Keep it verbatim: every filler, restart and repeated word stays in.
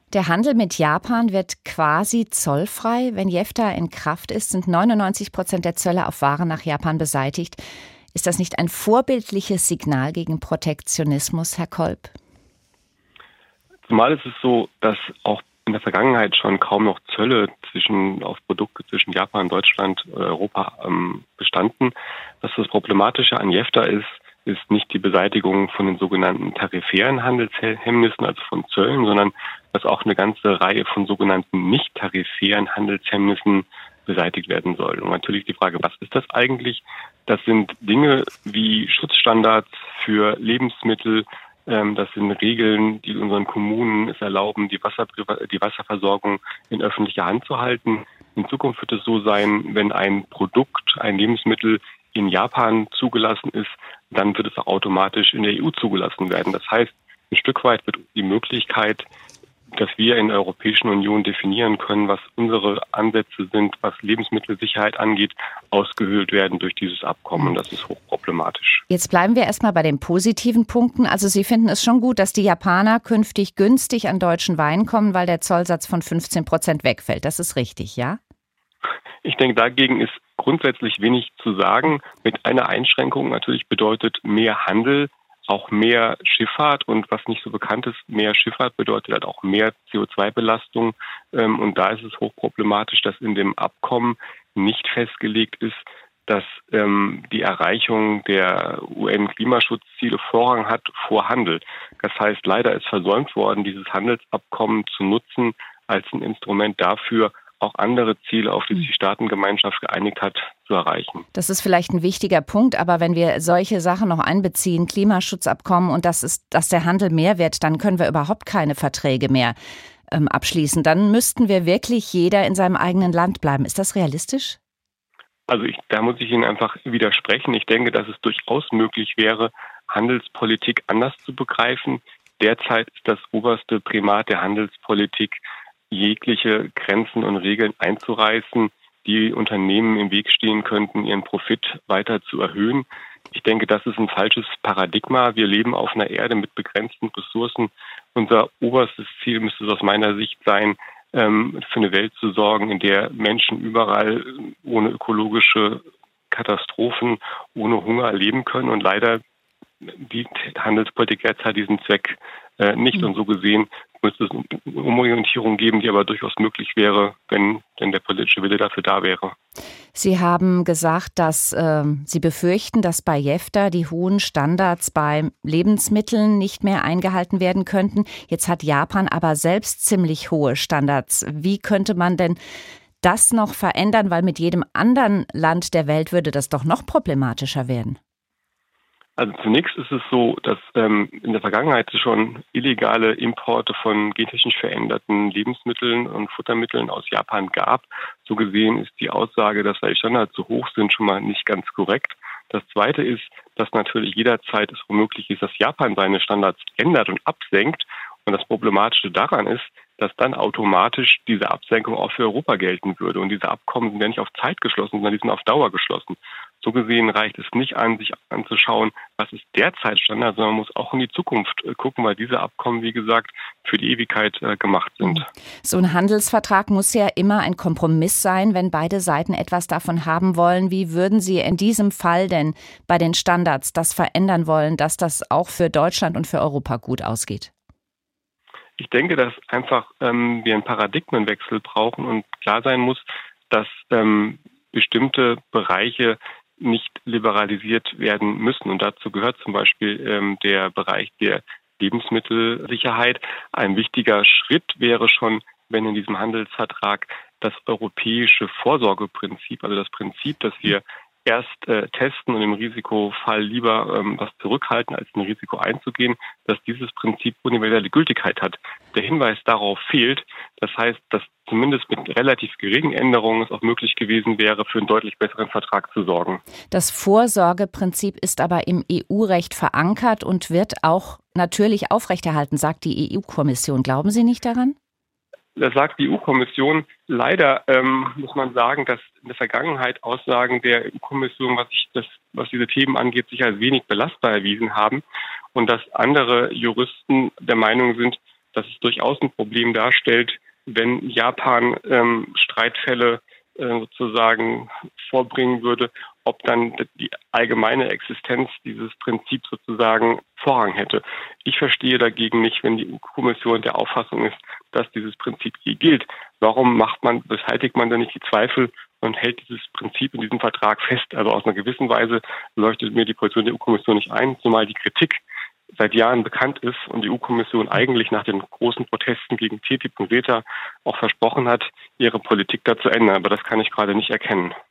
Der Handel mit Japan wird quasi zollfrei. Wenn JEFTA in Kraft ist, sind neunundneunzig Prozent der Zölle auf Waren nach Japan beseitigt. Ist das nicht ein vorbildliches Signal gegen Protektionismus, Herr Kolb? Zumal ist es so, dass auch in der Vergangenheit schon kaum noch Zölle zwischen, auf Produkte zwischen Japan, Deutschland, Europa ähm, bestanden. Was das Problematische an JEFTA ist, ist nicht die Beseitigung von den sogenannten tarifären Handelshemmnissen, also von Zöllen, sondern dass auch eine ganze Reihe von sogenannten nicht tarifären Handelshemmnissen beseitigt werden soll. Und natürlich die Frage, was ist das eigentlich? Das sind Dinge wie Schutzstandards für Lebensmittel, ähm, das sind Regeln, die unseren Kommunen es erlauben, die, Wasser, die Wasserversorgung in öffentlicher Hand zu halten. In Zukunft wird es so sein, wenn ein Produkt, ein Lebensmittel in Japan zugelassen ist, dann wird es auch automatisch in der E U zugelassen werden. Das heißt, ein Stück weit wird die Möglichkeit, dass wir in der Europäischen Union definieren können, was unsere Ansätze sind, was Lebensmittelsicherheit angeht, ausgehöhlt werden durch dieses Abkommen. Und das ist hochproblematisch. Jetzt bleiben wir erstmal bei den positiven Punkten. Also Sie finden es schon gut, dass die Japaner künftig günstig an deutschen Wein kommen, weil der Zollsatz von fünfzehn Prozent wegfällt. Das ist richtig, ja? Ich denke, dagegen ist grundsätzlich wenig zu sagen. Mit einer Einschränkung natürlich bedeutet mehr Handel auch mehr Schifffahrt, und was nicht so bekannt ist, mehr Schifffahrt bedeutet halt auch mehr C O zwei Belastung, und da ist es hochproblematisch, dass in dem Abkommen nicht festgelegt ist, dass ähm, die Erreichung der U N-Klimaschutzziele Vorrang hat vor Handel. Das heißt, leider ist versäumt worden, dieses Handelsabkommen zu nutzen als ein Instrument dafür, auch andere Ziele, auf die sich die Staatengemeinschaft geeinigt hat, zu erreichen. Das ist vielleicht ein wichtiger Punkt, aber wenn wir solche Sachen noch einbeziehen, Klimaschutzabkommen, und das ist, dass der Handel mehr wird, dann können wir überhaupt keine Verträge mehr ähm, abschließen. Dann müssten wir wirklich jeder in seinem eigenen Land bleiben. Ist das realistisch? Also ich, da muss ich Ihnen einfach widersprechen. Ich denke, dass es durchaus möglich wäre, Handelspolitik anders zu begreifen. Derzeit ist das oberste Primat der Handelspolitik, jegliche Grenzen und Regeln einzureißen, die Unternehmen im Weg stehen könnten, ihren Profit weiter zu erhöhen. Ich denke, das ist ein falsches Paradigma. Wir leben auf einer Erde mit begrenzten Ressourcen. Unser oberstes Ziel müsste es aus meiner Sicht sein, für eine Welt zu sorgen, in der Menschen überall ohne ökologische Katastrophen, ohne Hunger leben können. Und leider dient Handelspolitik derzeit diesen Zweck nicht. Und so gesehen müsste es eine Umorientierung geben, die aber durchaus möglich wäre, wenn denn der politische Wille dafür da wäre. Sie haben gesagt, dass äh, Sie befürchten, dass bei JEFTA die hohen Standards bei Lebensmitteln nicht mehr eingehalten werden könnten. Jetzt hat Japan aber selbst ziemlich hohe Standards. Wie könnte man denn das noch verändern? Weil mit jedem anderen Land der Welt würde das doch noch problematischer werden. Also zunächst ist es so, dass ähm, in der Vergangenheit schon illegale Importe von gentechnisch veränderten Lebensmitteln und Futtermitteln aus Japan gab. So gesehen ist die Aussage, dass die Standards zu hoch sind, schon mal nicht ganz korrekt. Das Zweite ist, dass natürlich jederzeit es womöglich ist, dass Japan seine Standards ändert und absenkt. Und das Problematische daran ist, dass dann automatisch diese Absenkung auch für Europa gelten würde. Und diese Abkommen sind ja nicht auf Zeit geschlossen, sondern die sind auf Dauer geschlossen. So gesehen reicht es nicht an, sich anzuschauen, was ist derzeit Standard, sondern man muss auch in die Zukunft gucken, weil diese Abkommen, wie gesagt, für die Ewigkeit äh, gemacht sind. So ein Handelsvertrag muss ja immer ein Kompromiss sein, wenn beide Seiten etwas davon haben wollen. Wie würden Sie in diesem Fall denn bei den Standards das verändern wollen, dass das auch für Deutschland und für Europa gut ausgeht? Ich denke, dass einfach ähm, wir einen Paradigmenwechsel brauchen und klar sein muss, dass ähm, bestimmte Bereiche nicht liberalisiert werden müssen. Und dazu gehört zum Beispiel ähm, der Bereich der Lebensmittelsicherheit. Ein wichtiger Schritt wäre schon, wenn in diesem Handelsvertrag das europäische Vorsorgeprinzip, also das Prinzip, dass wir erst äh, testen und im Risikofall lieber ähm, was zurückhalten, als ein Risiko einzugehen, dass dieses Prinzip universelle Gültigkeit hat. Der Hinweis darauf fehlt. Das heißt, dass zumindest mit relativ geringen Änderungen es auch möglich gewesen wäre, für einen deutlich besseren Vertrag zu sorgen. Das Vorsorgeprinzip ist aber im E U-Recht verankert und wird auch natürlich aufrechterhalten, sagt die E U-Kommission. Glauben Sie nicht daran? Das sagt die E U-Kommission. Leider ähm, muss man sagen, dass in der Vergangenheit Aussagen der E U-Kommission, was, ich das, was diese Themen angeht, sich als wenig belastbar erwiesen haben und dass andere Juristen der Meinung sind, dass es durchaus ein Problem darstellt, wenn Japan ähm, Streitfälle äh, sozusagen vorbringen würde, ob dann die allgemeine Existenz dieses Prinzips sozusagen Vorrang hätte. Ich verstehe dagegen nicht, wenn die E U-Kommission der Auffassung ist, dass dieses Prinzip je gilt. Warum macht man, beseitigt man dann nicht die Zweifel und hält dieses Prinzip in diesem Vertrag fest? Also aus einer gewissen Weise leuchtet mir die Position der E U-Kommission nicht ein, zumal die Kritik seit Jahren bekannt ist und die E U-Kommission eigentlich nach den großen Protesten gegen T T I P und CETA auch versprochen hat, ihre Politik da zu ändern. Aber das kann ich gerade nicht erkennen.